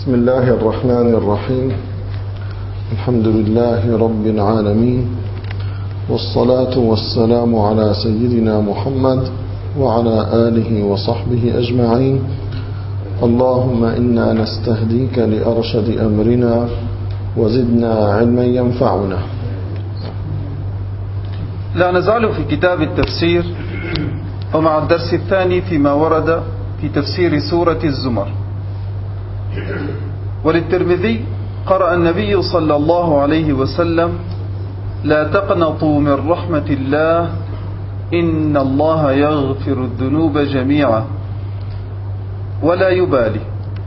بسم الله الرحمن الرحيم. الحمد لله رب العالمين، والصلاة والسلام على سيدنا محمد وعلى آله وصحبه أجمعين. اللهم إنا نستهديك لأرشد أمرنا وزدنا علما ينفعنا. لا نزال في كتاب التفسير، ومع الدرس الثاني فيما ورد في تفسير سورة الزمر. وللترمذي قرأ النبي صلى الله عليه وسلم: لا تقنطوا من رحمة الله إن الله يغفر الذنوب جميعا ولا يبالي.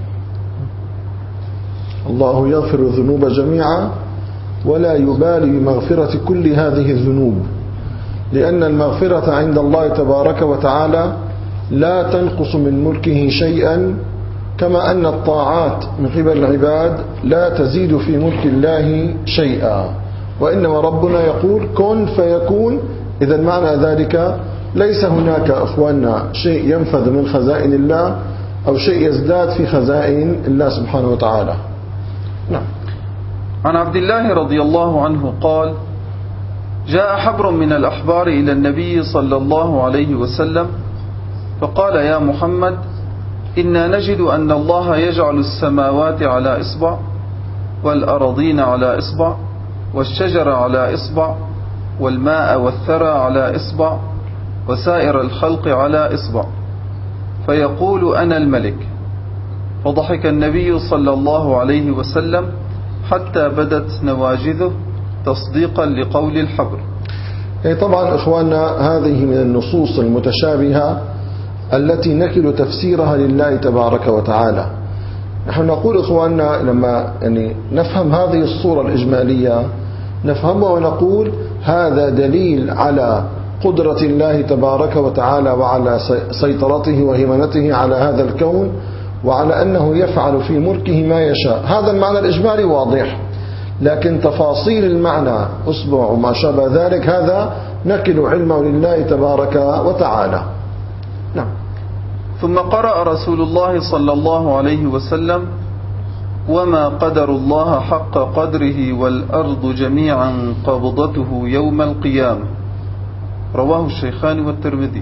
الله يغفر الذنوب جميعا ولا يبالي بمغفرة كل هذه الذنوب، لأن المغفرة عند الله تبارك وتعالى لا تنقص من ملكه شيئا، كما أن الطاعات من قبل العباد لا تزيد في ملك الله شيئا، وإنما ربنا يقول كن فيكون. إذا معنى ذلك ليس هناك أخواننا شيء ينفذ من خزائن الله أو شيء يزداد في خزائن الله سبحانه وتعالى. نعم. عن عبد الله رضي الله عنه قال: جاء حبر من الأحبار إلى النبي صلى الله عليه وسلم فقال: يا محمد، إنا نجد أن الله يجعل السماوات على إصبع، والأراضين على إصبع، والشجر على إصبع، والماء والثرى على إصبع، وسائر الخلق على إصبع، فيقول: أنا الملك. فضحك النبي صلى الله عليه وسلم حتى بدت نواجذه تصديقا لقول الحبر. طبعا إخواننا، هذه من النصوص المتشابهة التي نكل تفسيرها لله تبارك وتعالى. نحن نقول إخواننا لما نفهم هذه الصورة الإجمالية نفهمها ونقول هذا دليل على قدرة الله تبارك وتعالى وعلى سيطرته وهيمنته على هذا الكون، وعلى أنه يفعل في ملكه ما يشاء. هذا المعنى الإجمالي واضح، لكن تفاصيل المعنى أصبع وما شابه ذلك هذا نكل علمه لله تبارك وتعالى. نعم. ثم قرأ رسول الله صلى الله عليه وسلم: وما قدر الله حق قدره والأرض جميعا قبضته يوم القيامة. رواه الشيخان والترمذي.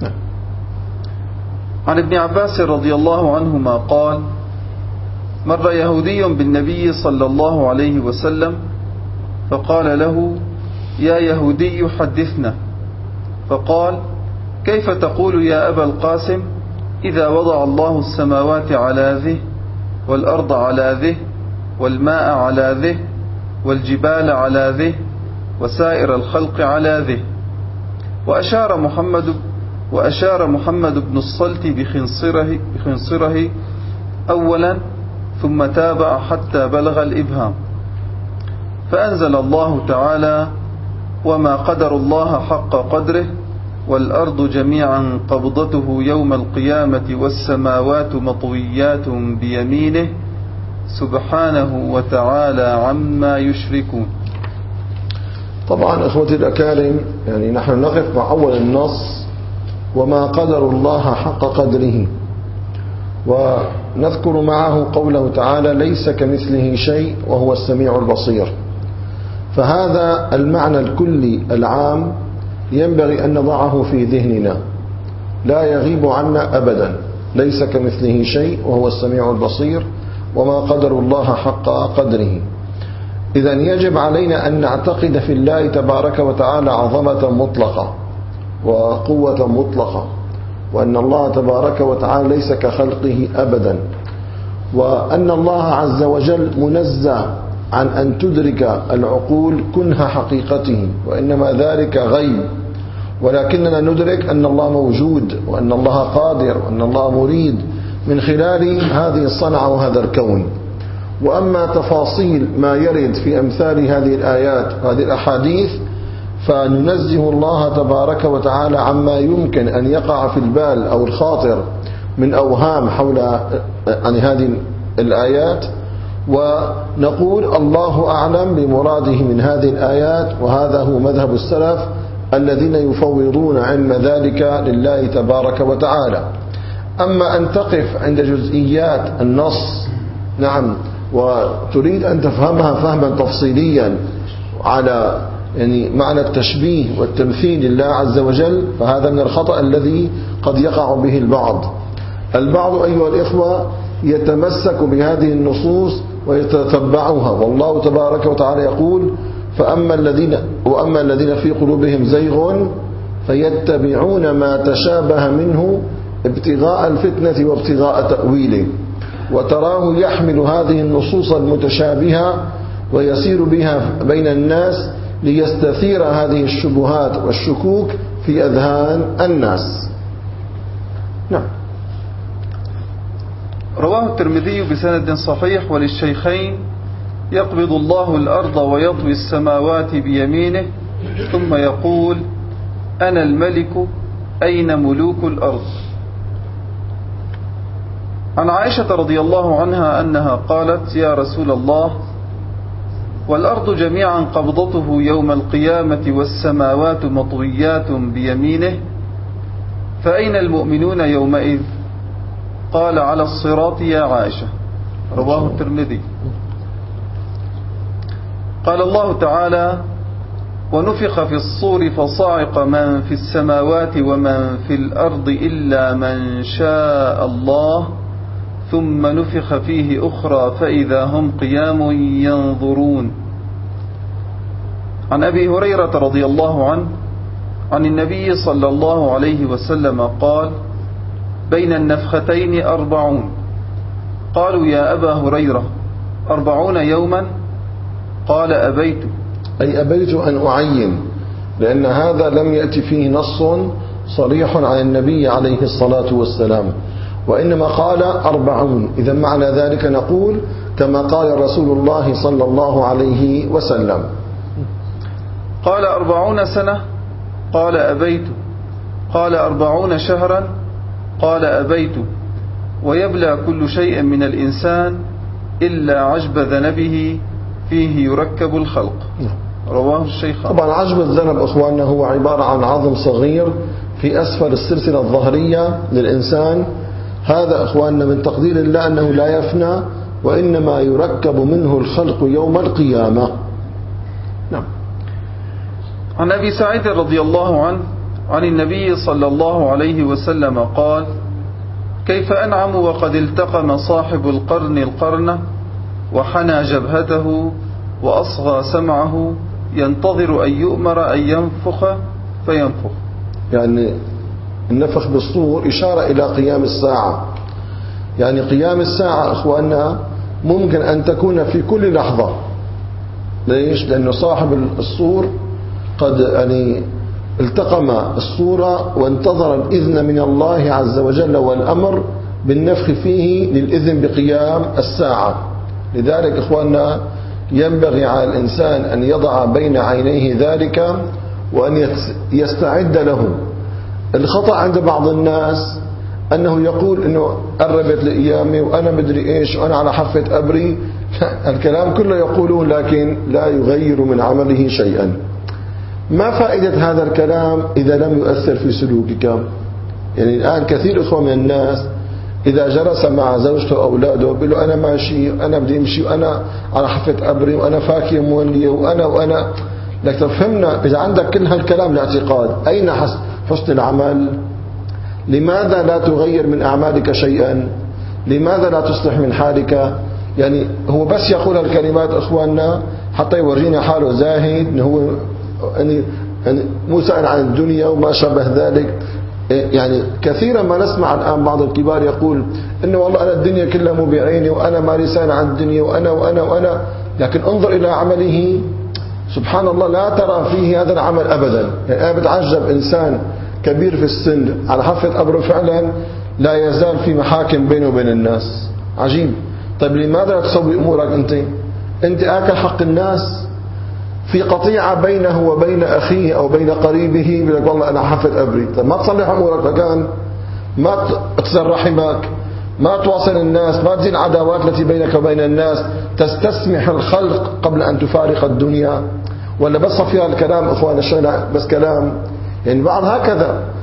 عن ابن عباس رضي الله عنهما قال: مر يهودي بالنبي صلى الله عليه وسلم فقال له: يا يهودي حدثنا. فقال: كيف تقول يا أبا القاسم إذا وضع الله السماوات على ذه، والأرض على ذه، والماء على ذه، والجبال على ذه، وسائر الخلق على ذه. وأشار محمد بن الصلت بخنصره أولا، ثم تابع حتى بلغ الإبهام. فأنزل الله تعالى: وما قدر الله حق قدره والأرض جميعا قبضته يوم القيامة والسماوات مطويات بيمينه سبحانه وتعالى عما يشركون. طبعا أخوتي الأكارم، نحن نقف مع أول النص: وما قدر الله حق قدره، ونذكر معه قوله تعالى: ليس كمثله شيء وهو السميع البصير. فهذا المعنى الكلي العام ينبغي أن نضعه في ذهننا، لا يغيب عنا أبدا. ليس كمثله شيء وهو السميع البصير، وما قدر الله حق قدره. إذن يجب علينا أن نعتقد في الله تبارك وتعالى عظمة مطلقة وقوة مطلقة، وأن الله تبارك وتعالى ليس كخلقه أبدا، وأن الله عز وجل منزه عن أن تدرك العقول كنه حقيقته، وإنما ذلك غيب، ولكننا ندرك أن الله موجود، وأن الله قادر، وأن الله مريد من خلال هذه الصنعة وهذا الكون. وأما تفاصيل ما يرد في أمثال هذه الآيات وهذه الأحاديث فننزه الله تبارك وتعالى عما يمكن أن يقع في البال أو الخاطر من أوهام حول هذه الآيات، ونقول الله أعلم بمراده من هذه الآيات، وهذا هو مذهب السلف الذين يفوضون علم ذلك لله تبارك وتعالى. أما أن تقف عند جزئيات النص نعم، وتريد أن تفهمها فهما تفصيليا على يعني معنى التشبيه والتمثيل لله عز وجل، فهذا من الخطأ الذي قد يقع به البعض أيها الإخوة يتمسك بهذه النصوص ويتتبعها، والله تبارك وتعالى يقول: وأما الذين في قلوبهم زيغ فيتبعون ما تشابه منه ابتغاء الفتنة وابتغاء تأويله، وتراه يحمل هذه النصوص المتشابهة ويسير بها بين الناس ليستثير هذه الشبهات والشكوك في أذهان الناس. نعم. رواه الترمذي بسند صحيح وللشيخين: يقبض الله الأرض ويطوي السماوات بيمينه ثم يقول: أنا الملك أين ملوك الأرض. عن عائشة رضي الله عنها أنها قالت: يا رسول الله، والأرض جميعا قبضته يوم القيامة والسماوات مطويات بيمينه، فأين المؤمنون يومئذ؟ قال: على الصراط يا عائشة. رواه الترمذي. قال الله تعالى: ونفخ في الصور فصعق من في السماوات ومن في الأرض إلا من شاء الله ثم نفخ فيه أخرى فإذا هم قيام ينظرون. عن أبي هريرة رضي الله عنه عن النبي صلى الله عليه وسلم قال: بين النفختين 40. قالوا: يا أبا هريرة 40 يوما؟ قال: أبيت، أي أبيت أن أعين، لأن هذا لم يأتي فيه نص صريح عن النبي عليه الصلاة والسلام، وإنما قال 40. إذا معنى ذلك نقول كما قال رسول الله صلى الله عليه وسلم. قال: 40 سنة؟ قال: أبيت. قال: 40 شهرا؟ قال: أبيت. ويبلى كل شيء من الإنسان إلا عجب ذنبه فيه يركب الخلق. رواه الشيخان. طبعا عجب الذنب أخواننا هو عبارة عن عظم صغير في أسفل السلسلة الظهرية للإنسان. هذا أخواننا من تقدير الله أنه لا يفنى، وإنما يركب منه الخلق يوم القيامة. نعم. عن أبي سعيد رضي الله عنه عن النبي صلى الله عليه وسلم قال: كيف أنعم وقد التقم صاحب القرن القرن وحنى جبهته وأصغى سمعه ينتظر أن يؤمر أن ينفخ فينفخ. يعني النفخ بالصور إشارة إلى قيام الساعة. يعني قيام الساعة أخواننا ممكن أن تكون في كل لحظة. ليش؟ لأنه صاحب الصور قد يعني التقم الصورة وانتظر الإذن من الله عز وجل والأمر بالنفخ فيه للإذن بقيام الساعة. لذلك إخواننا ينبغي على الإنسان أن يضع بين عينيه ذلك وأن يستعد له. الخطأ عند بعض الناس أنه يقول أنه قربت لأيامي وأنا مدري إيش وأنا على حافة أبري. الكلام كله يقولون لكن لا يغير من عمله شيئا. ما فائدة هذا الكلام إذا لم يؤثر في سلوكك؟ يعني الآن كثير إخوة من الناس إذا جلس مع زوجته وأولاده بيقولوا أنا ماشي وأنا بدي أمشي وأنا على حافة أبري وأنا فاكهة مولية وأنا لك تفهمنا. إذا عندك كل هالكلام الاعتقاد أين حسن العمل؟ لماذا لا تغير من أعمالك شيئا؟ لماذا لا تصلح من حالك؟ يعني هو بس يقول الكلمات إخواننا حتى يورينا حاله زاهد، إنه هو يعني مو سائل عن الدنيا وما شابه ذلك. يعني كثيرا ما نسمع الآن بعض الكبار يقول إنه والله أنا الدنيا كلها مو بعيني وأنا ما لي سائل عن الدنيا وأنا لكن انظر إلى عمله سبحان الله لا ترى فيه هذا العمل أبدا. يعني أنا بتعجب إنسان كبير في السن على حافة أبره فعلا لا يزال في محاكم بينه وبين الناس. عجيب. طيب لماذا لا تسوي أمورك أنت آكل حق الناس؟ في قطيعة بينه وبين أخيه أو بين قريبه بيقول والله أنا حافظ أبري. طيب ما تصلح أمورك مكان، ما تصل رحمك، ما تواصل الناس، ما تزيل العداوات التي بينك وبين الناس، تستسمح الخلق قبل أن تفارق الدنيا؟ ولا بس فيها الكلام إخوان الشيء بس كلام؟ يعني بعض هكذا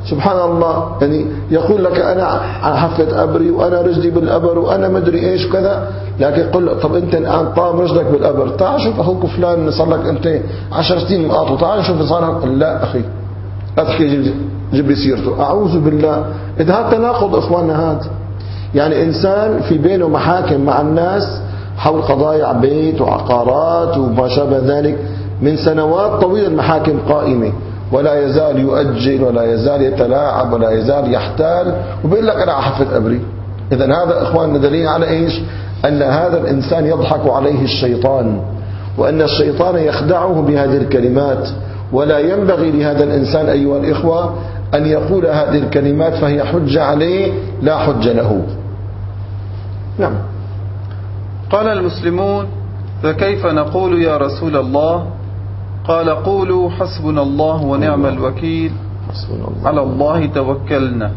سبحان الله، يعني يقول لك أنا حفة أبري وأنا رجلي بالأبر وأنا مدري إيش كذا، لكن يقول طب أنت الآن طام رجلك بالأبر، تعال شوف أخوك فلان صار لك أنت 10 سنين مقاطع، تعال شوف صار. لا أخي أخي جيب لي سيرته، أعوذ بالله. إذا هذا تناقض إخواننا، هذا يعني إنسان في بينه محاكم مع الناس حول قضايا بيت وعقارات وما شابه ذلك، من سنوات طويلة المحاكم قائمة، ولا يزال يؤجل ولا يزال يتلاعب ولا يزال يحتال، وبيقول لك أنا حفة أبري. إذن هذا إخواننا دليل على إيش؟ أن هذا الإنسان يضحك عليه الشيطان، وأن الشيطان يخدعه بهذه الكلمات، ولا ينبغي لهذا الإنسان أيها الإخوة أن يقول هذه الكلمات فهي حجة عليه لا حجة له. نعم. قال المسلمون: فكيف نقول يا رسول الله؟ قال: قولوا حسبنا الله ونعم الوكيل، على الله توكلنا.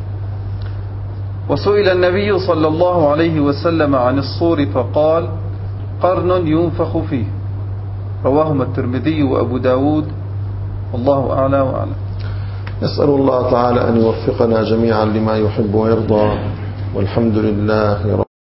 وسئل النبي صلى الله عليه وسلم عن الصور فقال: قرن ينفخ فيه. رواهما الترمذي وأبو داود، والله أعلى وأعلم. نسأل الله تعالى أن يوفقنا جميعا لما يحب ويرضى، والحمد لله رب